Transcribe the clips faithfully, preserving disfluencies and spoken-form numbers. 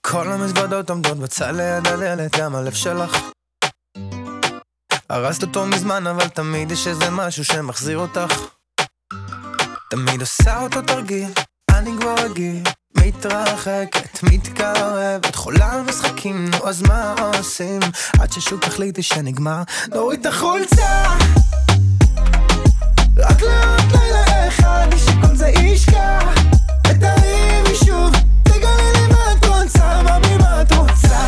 כל המזוודות עומדות בצד ליד הדלת, גם הלב שלך הרסת אותו מזמן, אבל תמיד יש איזה משהו שמחזיר אותך. תמיד עושה אותו תרגיל, אני כבר רגיל, מתרחקת, מתקרבת, חולה על משחקים, נו אז מה עושים? עד ששוב תחליטי שנגמר, נוריד את החולצה, רק לעוד לילה אחד, שכל זה ישכח, ותרימי שוב, תגלי לי מה את רוצה, ממי מה את רוצה,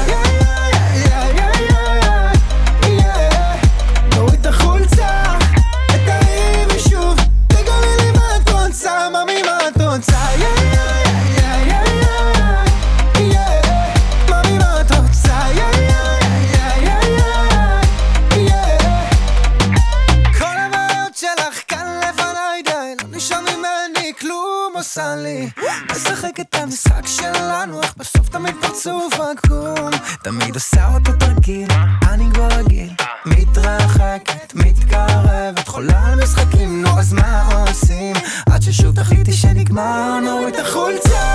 נוריד את החולצה, ותרימי שוב, תגלי לי מה את רוצה, ממי מה את רוצה, ממי מה את רוצה, כל הבעיות שלך כאן לפניי די, לא נשאר ממני כלום עושה לי, משחק את המשחק שלנו, אך בסוף תמיד פרצוף עקום, תמיד עושה אותו תרגיל, אני כבר רגיל, מתרחקת, מתקרבת, חולה על משחקים, נו אז מה עושים? עד ששוב תחליטי שנגמר, נוריד את החולצה,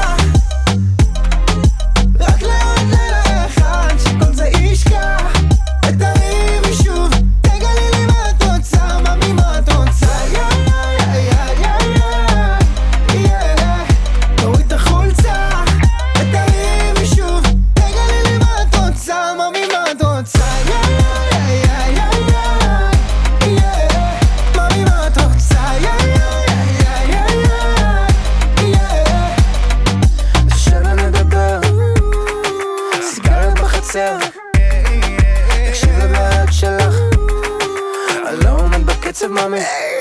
רק לעוד לילה אחד, שכל זה ישכח, ותרימי שוב, תגלי לי מה את רוצה, ממי מה את רוצה, נוריד את החולצה, ותרימי שוב, תגלי לי מה את רוצה, ממי מה את רוצה, ממי מה את רוצה, שווה נדבר, סיגריות בחצר, תקשיב לבעיות שלך, אני לא עומד בקצב ממי